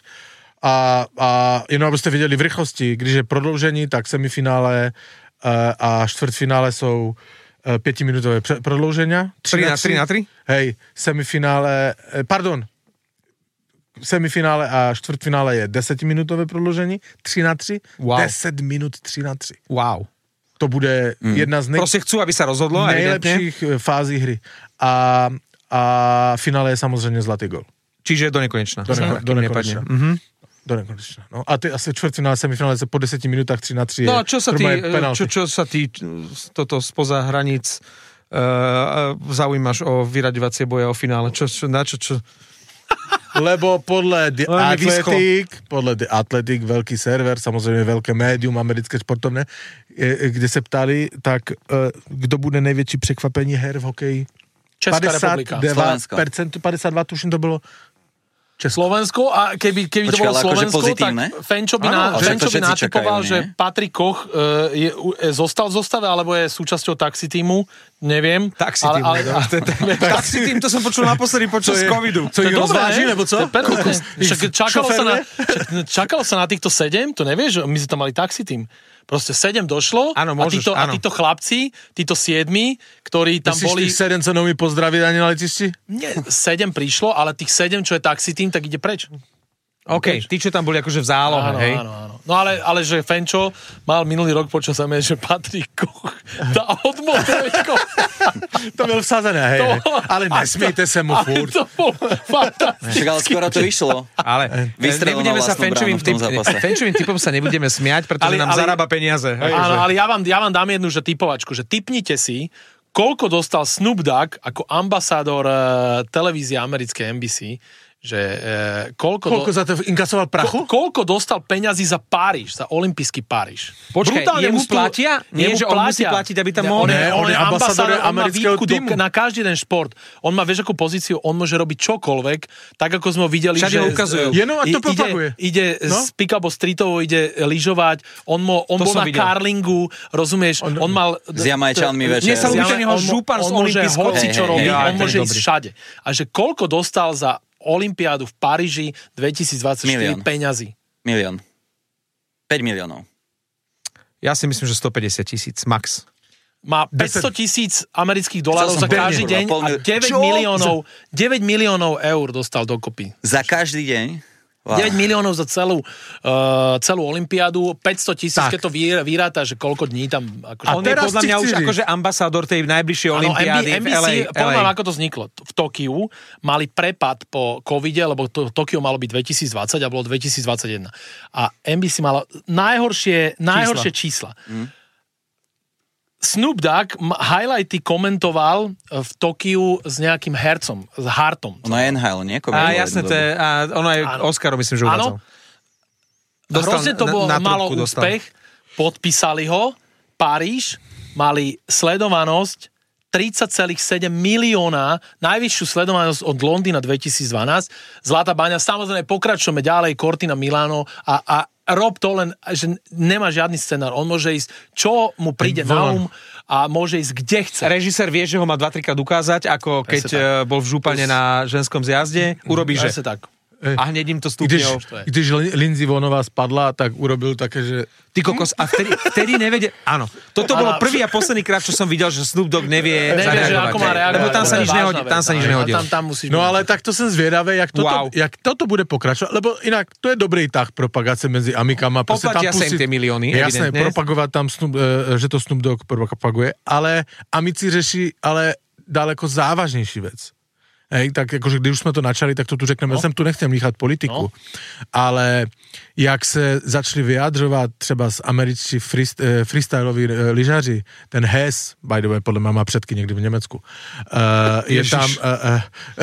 a, a jenom abyste viděli v rychlosti, když je prodloužení, tak semifinále uh, a čtvrtfinále jsou uh, pětiminutové pře- prodlouženia. tri na tri na tri? Hej, semifinále, eh, pardon, semifinále a štvrtfinále je desetiminútové prodloužení, tři na tři, wow. deset minút tři na tři. Wow. To bude mm. jedna z nej... Proste chcú, aby sa rozhodlo. najlepších evidentne. Fází hry. A, a finále je samozrejme zlatý gol. Čiže do nekonečna. Do, ne- do nekonečna. Mm-hmm. Do nekonečna. No. A ty asi čtvrtfinále, semifinále sa po deseti minútach tři na tři No čo sa ty, penalty. čo, čo sa ty toto spoza hraníc uh, zaujímaš o vyraďovacie boje o finále? Čo, čo, na čo, čo? Lebo podľa The Athletic, podľa The Athletic, veľký server, samozrejme veľké médium, americké športovné, kde se ptali, tak kdo bude největší překvapení her v hokeji? Česká republika. päťdesiatdva percent, päťdesiatdva tuším to bolo Česko. Slovensko a keby, keby Počkaj, to bolo Slovensko, tak Fenčo by, ano, na, Fenčo by natypoval, čakajú, že Patrik Koch uh, je, je, zostal v zostave, alebo je súčasťou taxi týmu, neviem. Taxi týmu, ale, ale, ale, taxi tým, to som počul naposledy počas covidu. Co ich rozváži, nebo co? Čakalo sa, na, čakalo sa na týchto sedem, to nevieš, my sme tam mali taxi tým. Proste sedem došlo áno, môžeš, a, títo, a títo chlapci, títo siedmi, ktorí tam Myslíš boli... Myslíš tých sedem, co noví pozdraviť ani na letišti? Nie, sedem prišlo, ale tých sedem, čo je taxi tým, tak ide preč. OK, tí, čo tam boli akože v zálohe, áno, hej? Áno, áno. No ale, ale že Fenčo mal minulý rok počas em es, že Patrik Koch dá odmotečko. To byl vsazené, hej. To, ale nesmejte sa mu furt. To bol fantastický. Však ale skoro to vyšlo. Ale nebudeme sa Fenčovým, typ, Fenčovým typom sa nebudeme smiať, pretože ale, nám ale, zarába peniaze. Hej, áno, že... ale ja vám, ja vám dám jednu že typovačku, že tipnite si, koľko dostal Snoop Dogg ako ambasádor uh, televízie americkej en bí sí, že e, koľko... Koľko do... za to inkasoval prachu? Ko, koľko dostal peňazí za Páriž, za olympijský Páriž. Počkaj, Brutálne jemu tu... platia? Nie, že on musí platiť, aby tam mohol... On, ne, on, on je ambasádor amerického týmu. Na každý jeden šport. On má, vieš, akú pozíciu, on môže robiť čokoľvek, tak ako sme ho videli, všade že... ho ukazujú. Jenom a to propaguje. Ide, ide no? z pick-up Streetovo, ide lyžovať, on, mo, on bol na videl. Karlingu, rozumieš, on, on mal... S Jamajčanmi večer. Mne sa ľúbi, že neho žúpan z olympijského. On môže hoci čo robiť, on môže ísť všade. A že koľko dostal za olympiádu v Paríži dvetisícdvadsaťštyri milión. Peňazí. Milión. päť miliónov. Ja si myslím, že stopäťdesiat tisíc, max. Má päťsto tisíc amerických dolárov za každý deň a deväť miliónov, deväť miliónov eur dostal dokopy. Za každý deň? Wow. deväť miliónov za celú, uh, celú olympiádu, päťsto tisíc, keď to vyráta, že koľko dní tam... Akože... On je podľa mňa už akože ambasádor tej najbližšej olympiády v el ej. Poviem, ako to vzniklo. V Tokiu mali prepad po covide, lebo to, Tokio malo byť dvetisícdvadsať a bolo dvetisícdvadsaťjeden. A en bí sí mala najhoršie, najhoršie čísla. čísla. Hmm. Snoop Dogg highlighty komentoval v Tokiu s nejakým hercom, s Hartom. No je en há el, nie? A jasné, to je, a ono aj Oscarom myslím, že uvádzal. Hrozne to bolo, na, na malo úspech, podpísali ho, Paríž, mali sledovanosť tridsať celá sedem milióna, najvyššiu sledovanosť od Londýna dvetisícdvanásť, Zlatá baňa, samozrejme pokračujeme ďalej, Cortina, Milano a, a rob to len, že nemá žiadny scenár. On môže ísť, čo mu príde na um a môže ísť kde chce. Režisér vie, že ho má dva trikrát ukázať, ako keď bol v Župane na ženskom zjazde. Urobí, že... tak. A hneď im to stúpne. Když, když Lindsay Vonová spadla, tak urobil také, že... Ty kokos, a vtedy, vtedy nevedel... Áno, toto bolo prvý a posledný krát, čo som videl, že Snoop Dogg nevie, nevie zareagovať. Že ako má reagovať. Lebo tam sa nič nehodí. Tam sa nič nehodí. Tam, tam no ale takto som zviedavý, jak toto, wow. jak toto bude pokračovať, lebo inak to je dobrý tah propagácie medzi amikama. Poplatia sa im tie milióny, jasné, evidentne. propagovať tam, Snoop, že to Snoop Dogg propaguje, ale amici řeší ale daleko závažnější vec. Hej, tak akože když už jsme to načali, tak to tu řekneme, no. Jsem tu nechcem míchat politiku, no. Ale jak se začali vyjadřovat třeba z američtí freest, eh, freestyloví eh, lyžaři, ten Hess, by the way, podle mě má předky někdy v Německu, uh, je tam uh,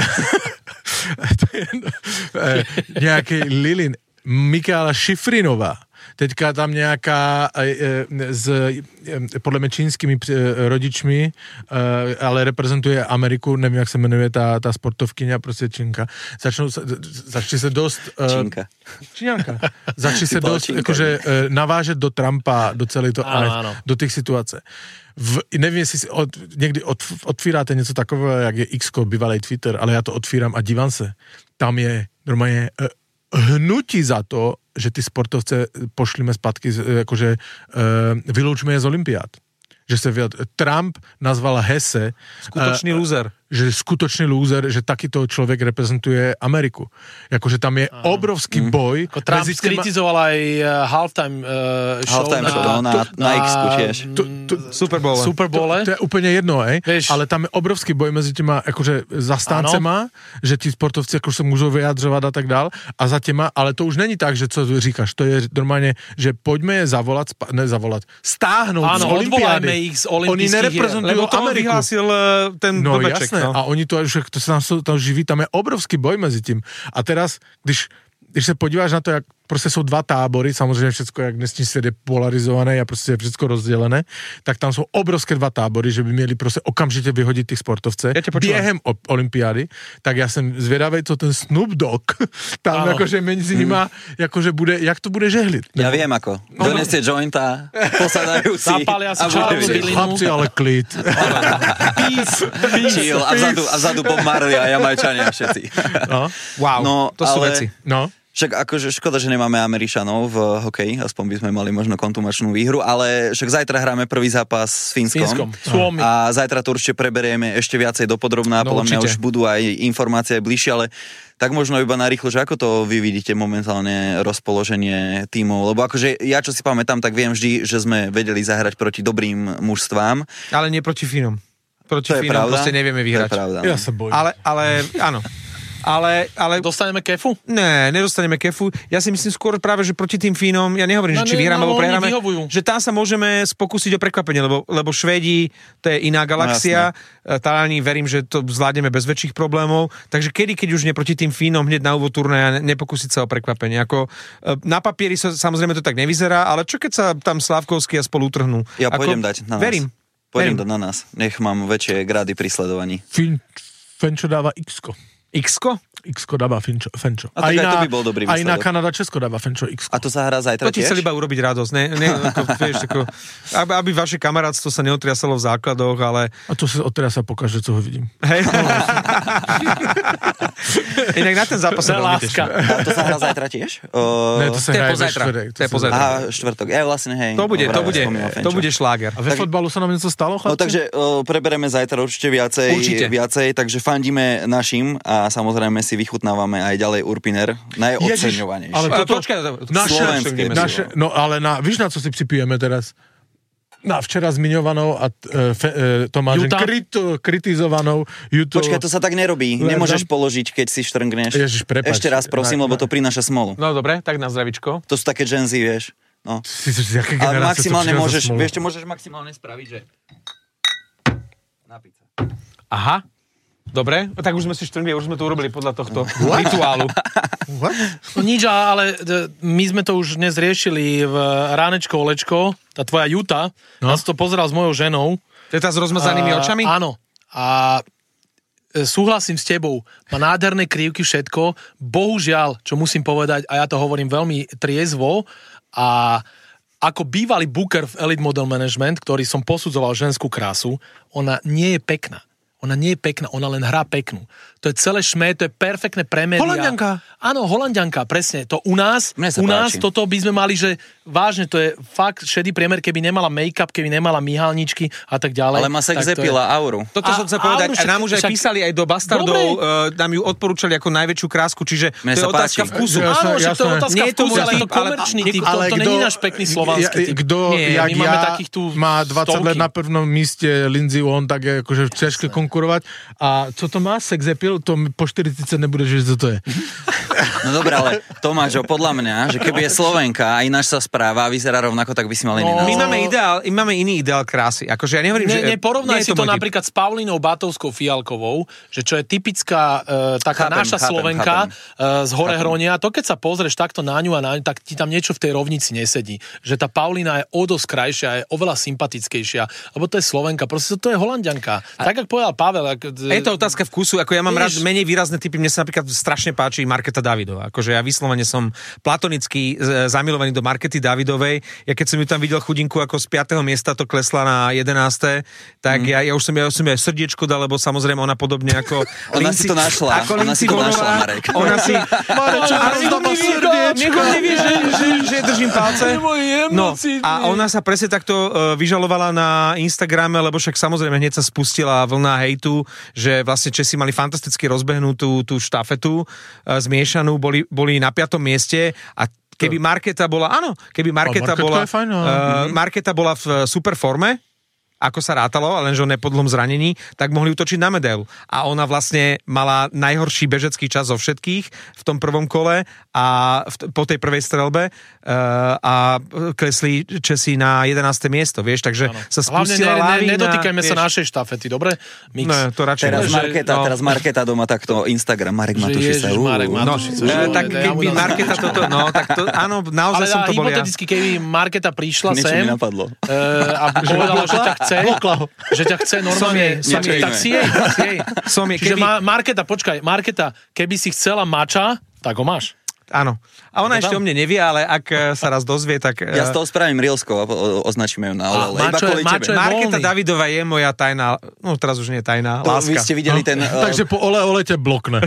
uh, nějaký Lilin, Michaela Šifrinová, teďka tam nějaká s podle mě čínskými rodičmi, ale reprezentuje Ameriku, nevím, jak se jmenuje ta, ta sportovkyňa, prostě Čínka. Začnou, začali se dost... Čínka. Číňanka. Začali se dost jakože, navážet do Trumpa, do celé to, ano, ano. Do těch situace. V, nevím, jestli si od, někdy od, otvíráte něco takového, jak je X-ko, bývalý Twitter, ale já to otvírám a dívám se. Tam je normálně hnutí za to, že ty sportovce pošlíme zpátky, jakože uh, vyloučíme je z olympiád. Že se vyjad... Trump nazval Hesse skutočný uh, loser. že skutočný lúzer, že takýto človek reprezentuje Ameriku. Jakože tam je Áno. obrovský mm. boj. Ako Trump teba... kritizoval aj halftime uh, show, halftime na, show na, na, na X-ku tiež. To, to, Super Bowl. Super Bowl. To, to je úplne jedno, ej. Ale tam je obrovský boj medzi těma akože zastáncema, Áno. že tí sportovci ako sa môžu vyjadřovať a tak dál. A za těma, ale to už není tak, že co říkáš, to je normálne, že poďme je zavolať, ne zavolať, stáhnuť Áno, z olympiády. ich z olympijských Oni nereprezentujú Lebo to Ameriku. vyhlásil ten No blbeček. jasné, No. a oni to, že to sa tam, tam živí, tam je obrovský boj mezi tím. A teraz, když, když se podíváš na to, jak prostě jsou dva tábory, samozřejmě všechno, jak dnešní svět je polarizované a prostě je všechno rozdělené, tak tam jsou obrovské dva tábory, že by měli prostě okamžitě vyhodit ty sportovce během o, olympiády. Tak já jsem zvědavý, co ten Snoop Dogg tam jakože mezi nima, jakože bude, jak to bude žehlit. Ja viem ako. Donesie jointa, posadajú si. Zapália si čarovú bylinu. Chlapci, ale klid. Peace, peace, Chill. A vzadu, a vzadu Bob Marley a Jamajčania všetci. No. Wow, No, to sú ale- veci. No. Však akože škoda, že nemáme Američanov v hokeji, aspoň by sme mali možno kontumačnú výhru, ale však zajtra hráme prvý zápas s Fínskom. Fínskom. A zajtra to určite preberieme ešte viacej dopodrobná, No, podľa mňa určite. už budú aj informácie aj bližšie, ale tak možno iba narýchlo, že ako to vy vidíte momentálne rozpoloženie tímov, lebo akože ja čo si pamätám, tak viem vždy, že sme vedeli zahrať proti dobrým mužstvám. Ale nie proti Fínom. Proti To je Fínom pravda. proste nevieme vyhrať. To je pravda. Ja sa bojím. Ale, ale, áno. Ale, ale... Dostaneme kefu? Ne, nedostaneme kefu. Ja si myslím skôr práve, že proti tým Fínom, ja nehovorím, No, že či ne, vyhráme no, alebo oni prehráme, vyhovujú. že tam sa môžeme spokúsiť o prekvapenie, lebo, lebo Švédi, to je iná galaxia, no, Taláni, verím, že to zvládneme bez väčších problémov, takže kedy, keď už nie proti tým Fínom hneď na úvod turnaja nepokúsiť sa o prekvapenie. Ako, na papieri sa, samozrejme to tak nevyzerá, ale čo keď sa tam Slávkovský a spolu utrhnú? Ja Ako, pôjdem dať na nás. Verím. Pôjdem verím. dať na nás. Nech mám väčšie grády pri sledovaní. Fin, Fenčo dáva X-ko. X-ko? X-ko dáva Finčo, Fenčo. A tak aj to by bol dobrý aj na výsledok. Kanada Česko dáva Fenčo X-ko. A to sa hrá zajtra To ti tiež? chceli iba urobiť radosť. Ne, ne, ako, vieš, ako, aby, aby vaše kamarátstvo sa neotriasalo v základoch, ale... A to sa odteraz sa pokaže, co ho vidím. Hej. Inak na ten zápas sa veľmi teším. A to sa hrá zajtra tiež? O... Ne, to sa To je hraje ve pozajtra. štvrtek. To je pozajtra. Aha, štvrtok. Ja vlastne, hej. To bude, Dobre, to bude, ja spomínal to Fenčo. bude šláger. A ve fotbalu sa nám niečo stalo, chlapci? No takže o, prebereme zajtra určite viacej, Určite. viacej, takže fandíme našim a samozrejme si vychutnávame aj ďalej Urpiner, najoceňovanejšie. ale Ale toto- počkaj, Naše, Slovenské naše, no ale na, víš, na co si připijeme teraz? Na včera zmiňovanou a e, fe, e, Tomášem Utah? krit, kritizovanou Juto. Počkaj, to sa tak nerobí. Len Nemôžeš dám- položiť, keď si štrngneš. Ježiš, prepáč. Ešte raz prosím, Na- lebo na- to prináša smolu. No dobre, tak na zdravičko. To sú také Gen Z, vieš. No. Si, si, si, jaké Ale generácie maximálne to prichádza môžeš, smolu. vieš, čo môžeš maximálne spraviť, že... Napiť sa. Aha. Dobre, tak už sme si štrngli, už sme to urobili podľa tohto rituálu. What? No nič, ale d- my sme to už dnes riešili v Ránečko Olečko, tá tvoja Juta, no. Ja som to pozeral s mojou ženou. To je tá s rozmazanými A, očami? Áno. A e, súhlasím s tebou. Má nádherné krivky, všetko. Bohužiaľ, čo musím povedať, a ja to hovorím veľmi triezvo, a ako bývalý booker v Elite Model Management, ktorý som posudzoval ženskú krásu, ona nie je pekná. Ona nie je pekná, ona len hrá peknú. To je celé šmé, to je perfektné pre médiá. Holanďanka. Áno, Holanďanka, presne. To u nás, Mne sa u nás páči. toto by sme mali, že vážne, to je fakt šedý priemer, keby nemala make-up, keby nemala myhalničky a tak ďalej. Ale má sex appeal a auru. Toto A- som chcel povedať, áno, a nám však- už aj však- písali aj do Bastardov, Dobre. uh, nám ju odporúčali ako najväčšiu krásku, čiže Mne to je sa otázka páči. vkusu. Ja Áno, som- že to je jasné. otázka Nie je to vkusu, môj ale je to typ, ale- komerčný typ, to, Ale to kdo- není náš pekný slovanský ja- typ. Kdo, Nie, jak my máme ja, takých tu má dvadsať stovky. let na prvnom míste Lindsay Vonn, tak je akože ťažké konkurovať. A co to má? Sex appeal? To po štyridsať nebudeš vedieť, co to je. No dobré, ale Tomáš, jo, podľa mňa, že keby je Slovenka a ináč sa správa a vyzerá rovnako, tak by si mal iný No. My názor. máme, ideál, my máme iný ideál krásy. Akože ja nehovorím, Ne, že... neporovnaj nie je si to môj typ. napríklad s Paulinou Batovskou Fialkovou, že čo je typická e, taká Chápem, naša chápem, Slovenka chápem. e, z Horehronia. To keď sa pozrieš takto na ňu a na ňu, tak ti tam niečo v tej rovnici nesedí. Že tá Paulina je o dosť krajšia, je oveľa sympatickejšia, lebo to je Slovenka, proste to je Holanďanka. Tak, ako povedal Pavel. Ak, A je to otázka vkusu, ako ja mám Vieš- rád menej výrazné typy, mne sa napríklad strašne páči Marketa Davidová. Akože ja vyslovene som platonicky e, zamilovaný do Markety Davidovej. Ja keď som ju tam videl chudinku, ako z piateho miesta to klesla na jedenáste, tak mm. ja, ja už som ja už som jej srdiečko dal, lebo samozrejme ona podobne ako Ona si to našla, Ako ona Lindsay si to Vonnová, našla, Marek. Ona si... Marečo, Ale rozdáva nech on nevie, srdiečka. nech on nevie, že, že, že držím palce. No, a ona sa presne takto uh, vyžalovala na Instagrame, lebo však samozrejme hneď sa spustila vlna hejtu, že vlastne Česi mali fantasticky rozbehnutú tú štafetu uh, zmiešanú, boli, boli na piatom mieste a keby Marketa bola, áno, keby Marketa bola, fajn, no. uh, Marketa bola v super forme, ako sa rátalo, lenže o nepodlhom zranení, tak mohli útočiť na medailu. A ona vlastne mala najhorší bežecký čas zo všetkých v tom prvom kole a v, po tej prvej strelbe uh, a klesli Česi na jedenáste miesto, vieš, takže ano. Sa spustila Hlavne lavína. Ne, nedotýkajme vieš, sa našej štafety, dobre? Mix. No, to radšej. Teraz Marketa, no. teraz Marketa doma takto Instagram, Marek Matušica. Ježiš, Marek Matušica. No, tak keby ja Marketa toto, no, tak to, áno, naozaj ale som to bol ja. Ale hypoteticky, keby Marketa prišla niečo sem mi napadlo. Uh, a povedala, že ťa chce, že ťa chce normálne, som je, tak si jej, tak si jej. Som je, Čiže keby... Marketa, počkaj, Marketa, keby si chcela mača, tak ho máš. Áno. A ona ešte o mne nevie, ale ak sa raz dozvie, tak... Ja z toho spravím Reelsko a označíme ju na olele. Iba kvôli tebe. Marketa Davidová je moja tajná, no teraz už nie je tajná, to láska. Vy ste videli no, ten... Uh... Takže po ole ole te blokne.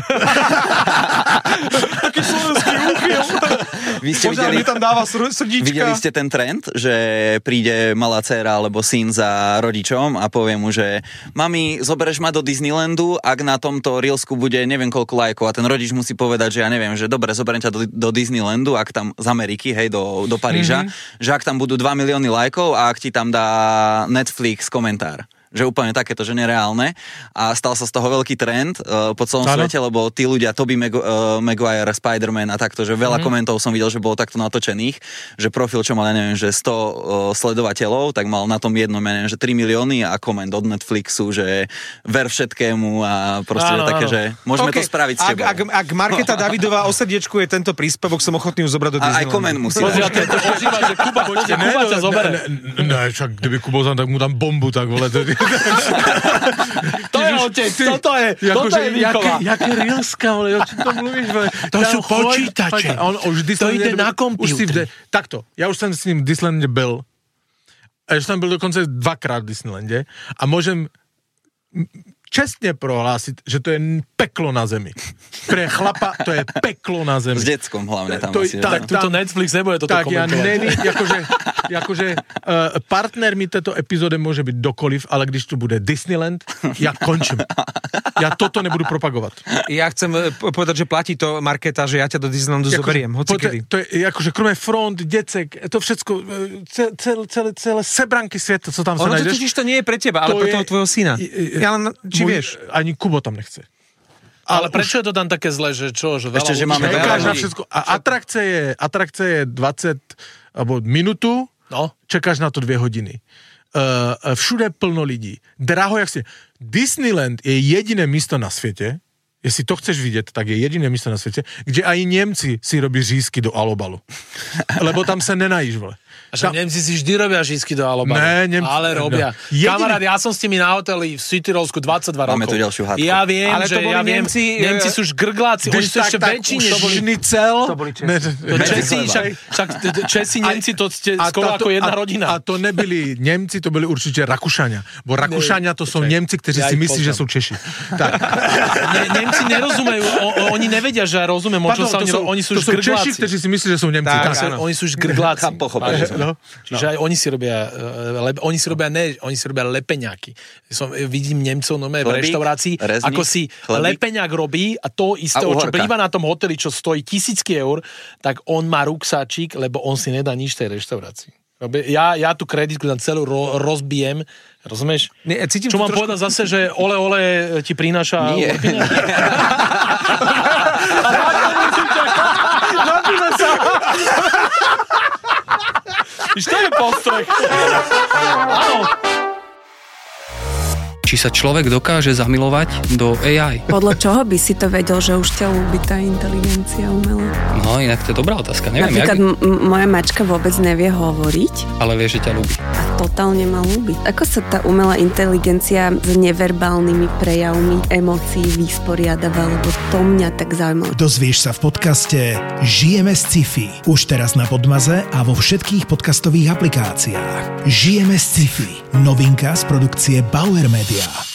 Taký slovenský úchyl. Vy ste videli, tam dáva srdíčka. Videli ste ten trend, že príde malá dcéra alebo syn za rodičom a povie mu, že mami, zoberieš ma do Disneylandu, ak na tomto Reelsku bude neviem koľko lajkov a ten rodič musí povedať, že ja neviem, že dobre, zoberiem ťa do, do Disneylandu, ak tam z Ameriky, hej, do, do Paríža, mm-hmm. že ak tam budú dva milióny lajkov a ak ti tam dá Netflix komentár. Že úplne takéto, že nereálne. A stal sa z toho veľký trend uh, po celom ano. svete, lebo tí ľudia, Tobey Mag- uh, Maguire, Spider-Man a takto, že veľa mm. komentov som videl, že bolo takto natočených, že profil, čo mal, ja neviem, že sto uh, sledovateľov, tak mal na tom jednom, ja neviem, že tri milióny a koment od Netflixu, že ver všetkému a proste ano, také, ano. Že môžeme okay. to spraviť s ak, tebou. Ak, ak Marketa Davidová osrdiečkuje tento príspevok, som ochotný ju zobrať do Disneylandu. A aj koment musí dať. Kuba ťa zobere. Ne, však kdyby Kubo tam, tak mu dám bombu, tak vole. To je otec, toto je, jako, toto je Výchova. Jaké Reelska, vole, o čom to mluvíš, vole? To sú počítače. On, už to ide na kompúter. Takto, ja už som s ním v Disneylande byl. A už som byl dokonce dvakrát v Disneylande a môžem čestne prohlásiť, že to je peklo na zemi. Pre chlapa to je peklo na zemi. S deckom hlavne tam to, asi. Tak, tak tuto Netflix nebude toto tak komentovať. Tak ja není, akože, akože uh, partner mi této epizóde môže byť dokoliv, ale když tu bude Disneyland, ja končím. Ja toto nebudu propagovať. Ja chcem povedať, že platí to Marketa, že ja ťa do Disneylandu jako, zoberiem, hocikedy. To je akože kromé front, decek, to všetko, celé, celé, celé sebranky sveta, co tam sa nájdeš. Ono to totiž to nie je pre teba, ale to pre toho tvojho syna. Ja len, či môj, vieš? Ani Kubo tam nechce. Ale, ale prečo už... je to tam také zle, že čo? Že ešte, že máme veľa ľudí. A atrakcia je, atrakcia je dvadsať alebo minútu, no. Čekáš na to dvě hodiny. Uh, všude plno lidí. Draho, jak si... Disneyland je jediné místo na světě, jestli to chceš vidět, tak je jediné místo na světě, kde aj Němci si robí řízky do alobalu. Lebo tam se nenajíš, vole. A že tam... Nemci si vždy robia žísky do alobalu. Ne, Nemci... Ale robia. No. Jediný... Kamarát, ja som s nimi na hoteli v City Rollsku dvadsaťdva Máme rokov. tu ďalšiu hádku. Ja viem, ale že ja viem, Nemci, Nemci sú žgrgláci, oni sú ešte väčší než... Šnicel. To boli Česi. To Česi, však, však Česi, Nemci, to ste skoro ako jedna a, rodina. A to nebyli Nemci, to byli určite Rakušania. Bo Rakušania to sú Nemci, kteří si myslí, že sú Češi. Tak. Ne, Nemci nerozumejú, o, oni nevedia, že ja rozumiem, o čo sa oni, oni sú žgrgláci. To sú Češi, kteří si myslí, že sú Nemci. Oni sú žgrgláci. Čiže aj oni si robia, lep, oni si robia, ne, oni si robia lepeňáky. Som, vidím Nemcov no, v reštaurácii, rezník, ako si chlebík. Lepeňák robí a to istého, čo býva na tom hoteli, čo stojí tisícky eur, tak on má ruksáčik, lebo on si nedá nič tej reštaurácii. Ja, ja tú kreditku tam celú ro, rozbijem, rozumieš? Nie, cítim čo mám trošku... povedať zase, že ole ole ti prináša lepeňáky? Napíme sa! Víš, to je postreh. Áno. Či sa človek dokáže zamilovať do á í? Podľa čoho by si to vedel, že už ťa ľúbi tá inteligencia umelá? No, inak to je dobrá otázka. Neviem, napríklad jak... m- moja mačka vôbec nevie hovoriť. Ale vie, že ťa ľúbi. A totálne ma ľúbi. Ako sa tá umelá inteligencia s neverbálnymi prejavmi emócií vysporiadava, lebo to mňa tak zaujímavé. Dozvieš sa v podcaste Žijeme z sci-fi. Už teraz na Podmaze a vo všetkých podcastových aplikáciách. Žijeme z sci-fi. Novinka z produkcie Bauer Media.